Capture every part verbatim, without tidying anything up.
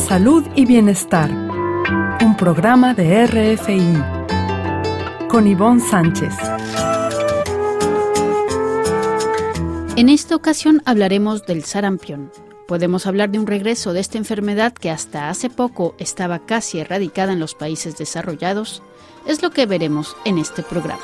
Salud y Bienestar, un programa de R F I, con Ivonne Sánchez. En esta ocasión hablaremos del sarampión. Podemos hablar de un regreso de esta enfermedad que hasta hace poco estaba casi erradicada en los países desarrollados. Es lo que veremos en este programa.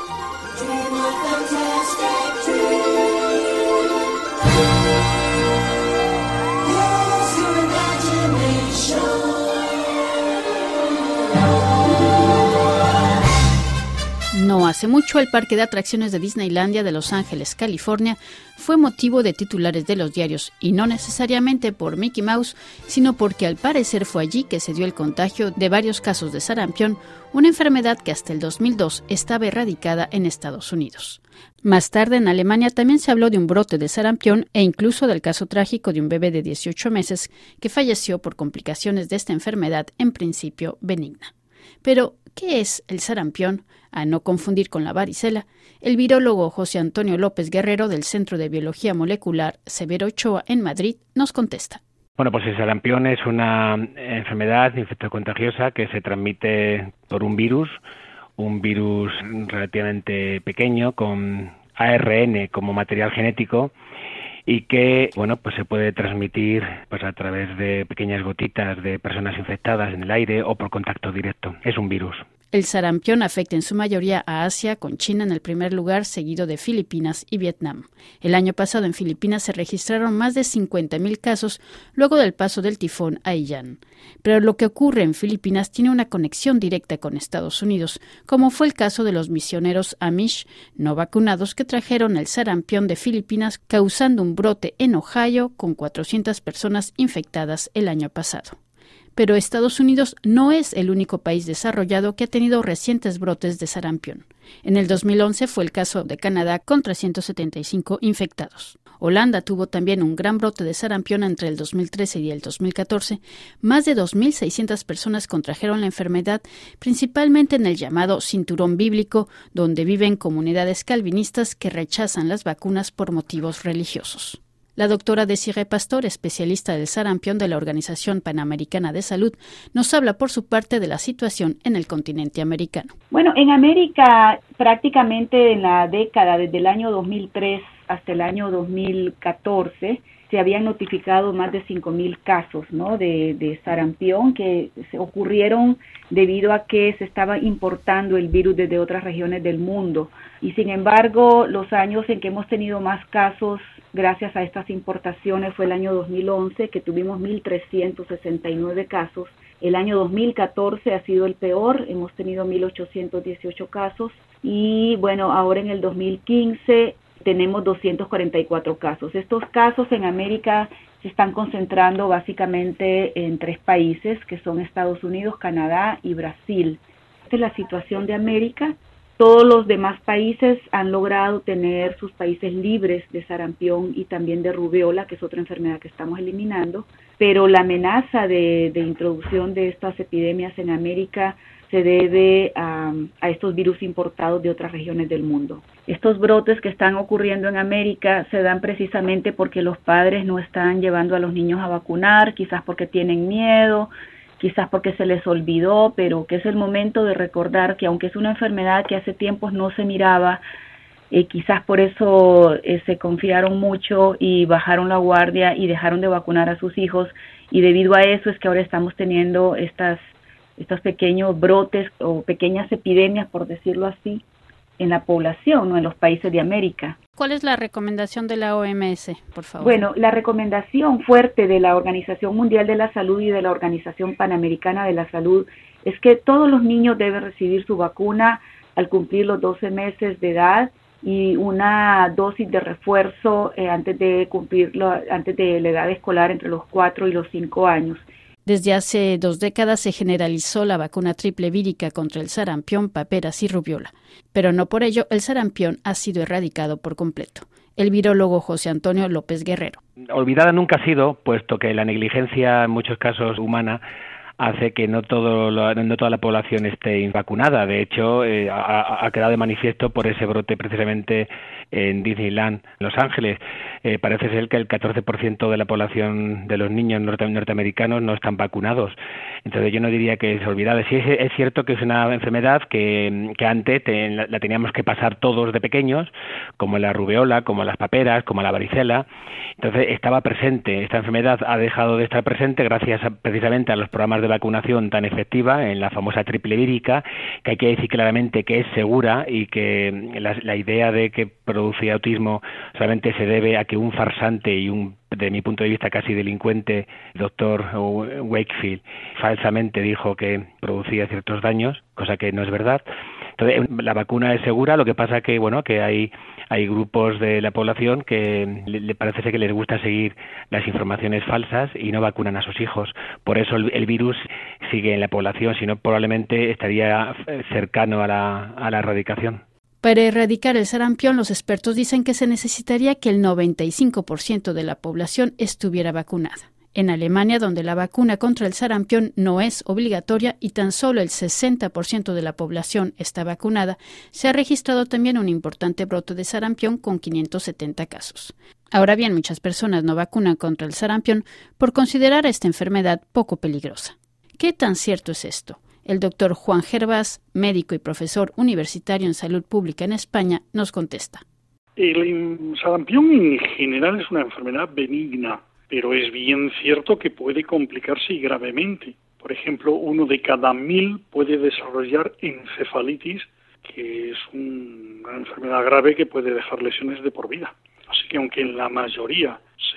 No hace mucho, el parque de atracciones de Disneylandia de Los Ángeles, California, fue motivo de titulares de los diarios, y no necesariamente por Mickey Mouse, sino porque al parecer fue allí que se dio el contagio de varios casos de sarampión, una enfermedad que hasta el dos mil dos estaba erradicada en Estados Unidos. Más tarde, en Alemania también se habló de un brote de sarampión e incluso del caso trágico de un bebé de dieciocho meses que falleció por complicaciones de esta enfermedad en principio benigna. Pero, ¿qué es el sarampión? A no confundir con la varicela, el virólogo José Antonio López Guerrero del Centro de Biología Molecular Severo Ochoa en Madrid nos contesta. Bueno, pues el sarampión es una enfermedad infectocontagiosa que se transmite por un virus, un virus relativamente pequeño con A R N como material genético y que, bueno, pues se puede transmitir pues a través de pequeñas gotitas de personas infectadas en el aire o por contacto directo. Es un virus. El sarampión afecta en su mayoría a Asia, con China en el primer lugar, seguido de Filipinas y Vietnam. El año pasado en Filipinas se registraron más de cincuenta mil casos luego del paso del tifón Haiyan. Pero lo que ocurre en Filipinas tiene una conexión directa con Estados Unidos, como fue el caso de los misioneros Amish no vacunados que trajeron el sarampión de Filipinas, causando un brote en Ohio con cuatrocientas personas infectadas el año pasado. Pero Estados Unidos no es el único país desarrollado que ha tenido recientes brotes de sarampión. En el dos mil once fue el caso de Canadá con trescientos setenta y cinco infectados. Holanda tuvo también un gran brote de sarampión entre el dos mil trece y el dos mil catorce. Más de dos mil seiscientas personas contrajeron la enfermedad, principalmente en el llamado Cinturón Bíblico, donde viven comunidades calvinistas que rechazan las vacunas por motivos religiosos. La doctora Desiree Pastor, especialista del sarampión de la Organización Panamericana de Salud, nos habla por su parte de la situación en el continente americano. Bueno, en América prácticamente en la década desde el año dos mil tres hasta el año dos mil catorce se habían notificado más de cinco mil casos, ¿no?, de, de sarampión que se ocurrieron debido a que se estaba importando el virus desde otras regiones del mundo. Y sin embargo, los años en que hemos tenido más casos gracias a estas importaciones fue el año dos mil once, que tuvimos mil trescientos sesenta y nueve casos. El año dos mil catorce ha sido el peor, hemos tenido mil ochocientos dieciocho casos. Y bueno, ahora en el dos mil quince tenemos doscientos cuarenta y cuatro casos. Estos casos en América se están concentrando básicamente en tres países, que son Estados Unidos, Canadá y Brasil. Esta es la situación de América. Todos los demás países han logrado tener sus países libres de sarampión y también de rubiola, que es otra enfermedad que estamos eliminando, pero la amenaza de, de introducción de estas epidemias en América se debe a, a estos virus importados de otras regiones del mundo. Estos brotes que están ocurriendo en América se dan precisamente porque los padres no están llevando a los niños a vacunar, quizás porque tienen miedo, quizás porque se les olvidó, pero que es el momento de recordar que aunque es una enfermedad que hace tiempos no se miraba, eh, quizás por eso eh, se confiaron mucho y bajaron la guardia y dejaron de vacunar a sus hijos, y debido a eso es que ahora estamos teniendo estas estos pequeños brotes o pequeñas epidemias, por decirlo así, en la población, ¿no?, en los países de América. ¿Cuál es la recomendación de la O M S, por favor? Bueno, la recomendación fuerte de la Organización Mundial de la Salud y de la Organización Panamericana de la Salud es que todos los niños deben recibir su vacuna al cumplir los doce meses de edad y una dosis de refuerzo eh, antes de cumplirlo, antes de la edad escolar entre los cuatro y los cinco años. Desde hace dos décadas se generalizó la vacuna triple vírica contra el sarampión, paperas y rubiola, pero no por ello el sarampión ha sido erradicado por completo. El virólogo José Antonio López Guerrero. Olvidada nunca ha sido, puesto que la negligencia en muchos casos humana hace que no todo lo, no toda la población esté vacunada. De hecho, eh, ha, ha quedado de manifiesto por ese brote precisamente en Disneyland, Los Ángeles. Eh, parece ser que el catorce por ciento de la población de los niños norte, norteamericanos no están vacunados. Entonces yo no diría que es olvidada. Sí, es, es cierto que es una enfermedad que, que antes te, la, la teníamos que pasar todos de pequeños, como la rubeola, como las paperas, como la varicela. Entonces estaba presente. Esta enfermedad ha dejado de estar presente gracias a, precisamente a los programas de vacunación tan efectiva en la famosa triple vírica, que hay que decir claramente que es segura y que la, la idea de que producía autismo solamente se debe a que un farsante y un, de mi punto de vista casi delincuente, doctor Wakefield, falsamente dijo que producía ciertos daños, cosa que no es verdad. Entonces, la vacuna es segura, lo que pasa que, bueno, que hay hay grupos de la población que le, le parece ser que les gusta seguir las informaciones falsas y no vacunan a sus hijos. Por eso el, el virus sigue en la población, si no probablemente estaría cercano a la, a la erradicación. Para erradicar el sarampión, los expertos dicen que se necesitaría que el noventa y cinco por ciento de la población estuviera vacunada. En Alemania, donde la vacuna contra el sarampión no es obligatoria y tan solo el sesenta por ciento de la población está vacunada, se ha registrado también un importante brote de sarampión con quinientos setenta casos. Ahora bien, muchas personas no vacunan contra el sarampión por considerar esta enfermedad poco peligrosa. ¿Qué tan cierto es esto? El doctor Juan Gervás, médico y profesor universitario en salud pública en España, nos contesta. El sarampión en general es una enfermedad benigna, pero es bien cierto que puede complicarse y gravemente. Por ejemplo, uno de cada mil puede desarrollar encefalitis, que es una enfermedad grave que puede dejar lesiones de por vida. Así que aunque en la mayoría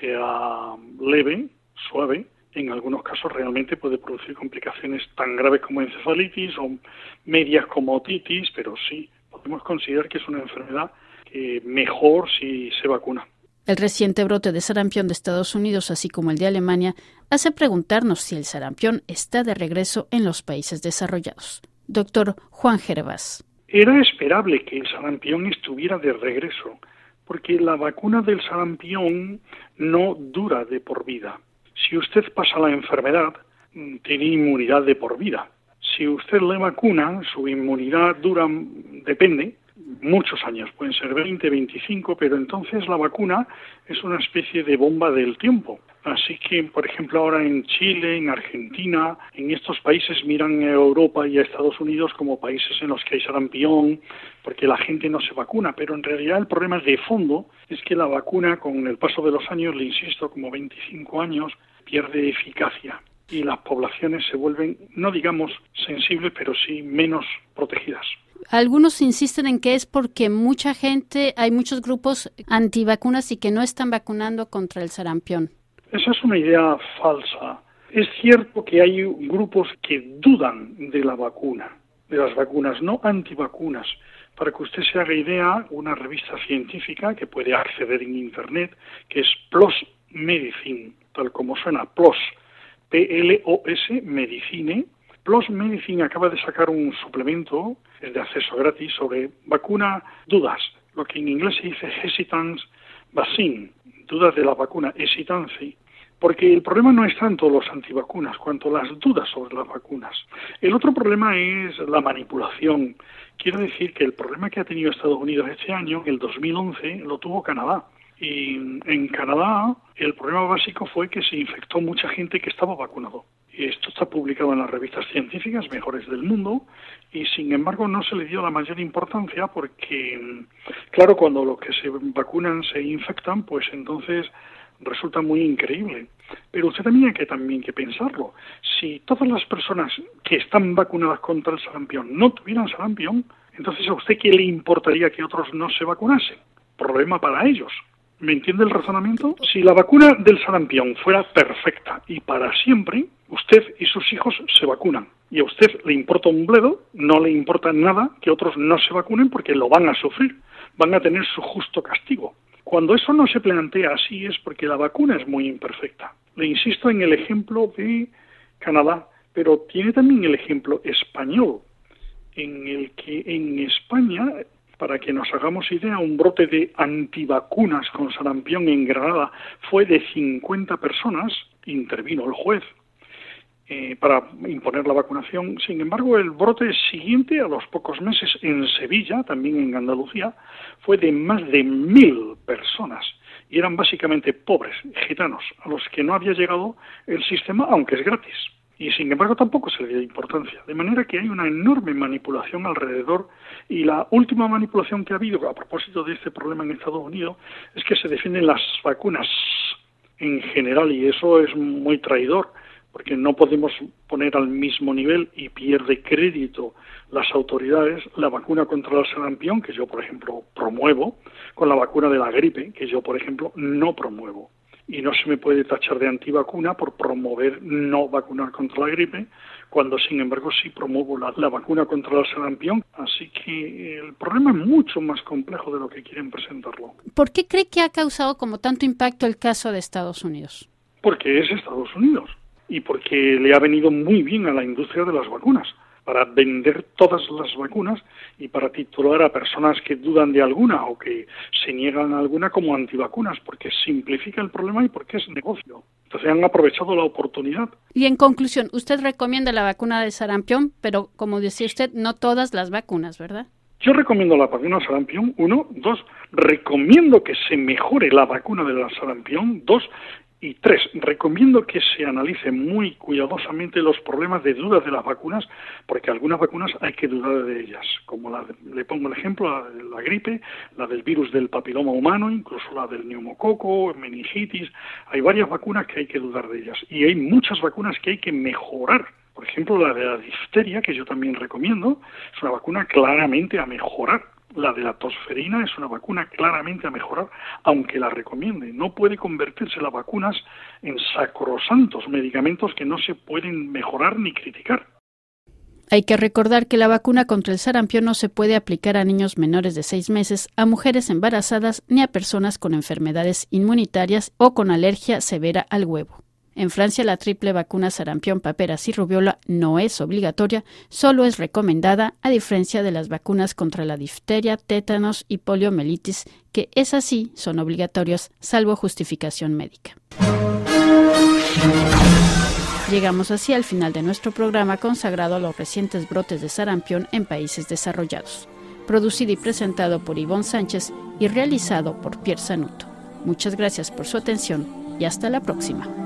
sea leve, suave, en algunos casos realmente puede producir complicaciones tan graves como encefalitis o medias como otitis, pero sí, podemos considerar que es una enfermedad que mejor si se vacuna. El reciente brote de sarampión de Estados Unidos, así como el de Alemania, hace preguntarnos si el sarampión está de regreso en los países desarrollados. Doctor Juan Gervás. Era esperable que el sarampión estuviera de regreso, porque la vacuna del sarampión no dura de por vida. Si usted pasa la enfermedad, tiene inmunidad de por vida. Si usted le vacuna, su inmunidad dura, depende, muchos años, pueden ser veinte, veinticinco, pero entonces la vacuna es una especie de bomba del tiempo. Así que, por ejemplo, ahora en Chile, en Argentina, en estos países miran a Europa y a Estados Unidos como países en los que hay sarampión, porque la gente no se vacuna, pero en realidad el problema de fondo es que la vacuna, con el paso de los años, le insisto, como veinticinco años, pierde eficacia y las poblaciones se vuelven, no digamos sensibles, pero sí menos protegidas. Algunos insisten en que es porque mucha gente, hay muchos grupos antivacunas y que no están vacunando contra el sarampión. Esa es una idea falsa. Es cierto que hay grupos que dudan de la vacuna, de las vacunas, no antivacunas. Para que usted se haga idea, una revista científica que puede acceder en Internet, que es PLOS Medicine, tal como suena, PLOS, P L O S, Medicine. PLOS Medicine acaba de sacar un suplemento de acceso gratis sobre vacuna dudas, lo que en inglés se dice hesitance vaccine, dudas de la vacuna, hesitancy, porque el problema no es tanto los antivacunas cuanto las dudas sobre las vacunas. El otro problema es la manipulación. Quiero decir que el problema que ha tenido Estados Unidos este año, en el dos mil once, lo tuvo Canadá. Y en Canadá el problema básico fue que se infectó mucha gente que estaba vacunado. Y esto está publicado en las revistas científicas mejores del mundo y sin embargo no se le dio la mayor importancia porque, claro, cuando los que se vacunan se infectan, pues entonces resulta muy increíble. Pero usted tenía que también que pensarlo. Si todas las personas que están vacunadas contra el sarampión no tuvieran sarampión, entonces ¿a usted qué le importaría que otros no se vacunasen? Problema para ellos. ¿Me entiende el razonamiento? Si la vacuna del sarampión fuera perfecta y para siempre, usted y sus hijos se vacunan. Y a usted le importa un bledo, no le importa nada que otros no se vacunen porque lo van a sufrir, van a tener su justo castigo. Cuando eso no se plantea así es porque la vacuna es muy imperfecta. Le insisto en el ejemplo de Canadá, pero tiene también el ejemplo español, en el que en España, para que nos hagamos idea, un brote de antivacunas con sarampión en Granada fue de cincuenta personas, intervino el juez, eh, para imponer la vacunación. Sin embargo, el brote siguiente, a los pocos meses, en Sevilla, también en Andalucía, fue de más de mil personas. Y eran básicamente pobres, gitanos, a los que no había llegado el sistema, aunque es gratis. Y sin embargo tampoco se le dio importancia. De manera que hay una enorme manipulación alrededor, y la última manipulación que ha habido a propósito de este problema en Estados Unidos es que se defienden las vacunas en general, y eso es muy traidor, porque no podemos poner al mismo nivel, y pierde crédito las autoridades, la vacuna contra el sarampión, que yo por ejemplo promuevo, con la vacuna de la gripe, que yo por ejemplo no promuevo. Y no se me puede tachar de antivacuna por promover no vacunar contra la gripe, cuando sin embargo sí promuevo la, la vacuna contra el sarampión. Así que el problema es mucho más complejo de lo que quieren presentarlo. ¿Por qué cree que ha causado como tanto impacto el caso de Estados Unidos? Porque es Estados Unidos y porque le ha venido muy bien a la industria de las vacunas, para vender todas las vacunas y para titular a personas que dudan de alguna o que se niegan a alguna como antivacunas, porque simplifica el problema y porque es negocio. Entonces han aprovechado la oportunidad. Y en conclusión, usted recomienda la vacuna de sarampión, pero como decía usted, no todas las vacunas, ¿verdad? Yo recomiendo la vacuna de sarampión, uno. Dos, recomiendo que se mejore la vacuna de la sarampión. Dos, y tres, recomiendo que se analice muy cuidadosamente los problemas de dudas de las vacunas, porque algunas vacunas hay que dudar de ellas, como la de, le pongo el ejemplo, la de la gripe, la del virus del papiloma humano, incluso la del neumococo, meningitis. Hay varias vacunas que hay que dudar de ellas, y hay muchas vacunas que hay que mejorar. Por ejemplo, la de la difteria, que yo también recomiendo, es una vacuna claramente a mejorar. La de la tosferina es una vacuna claramente a mejorar, aunque la recomiende. No puede convertirse las vacunas en sacrosantos medicamentos que no se pueden mejorar ni criticar. Hay que recordar que la vacuna contra el sarampión no se puede aplicar a niños menores de seis meses, a mujeres embarazadas ni a personas con enfermedades inmunitarias o con alergia severa al huevo. En Francia, la triple vacuna sarampión, paperas y rubiola no es obligatoria, solo es recomendada, a diferencia de las vacunas contra la difteria, tétanos y poliomielitis, que esas sí son obligatorias, salvo justificación médica. Llegamos así al final de nuestro programa consagrado a los recientes brotes de sarampión en países desarrollados. Producido y presentado por Ivonne Sánchez y realizado por Pierre Sanuto. Muchas gracias por su atención y hasta la próxima.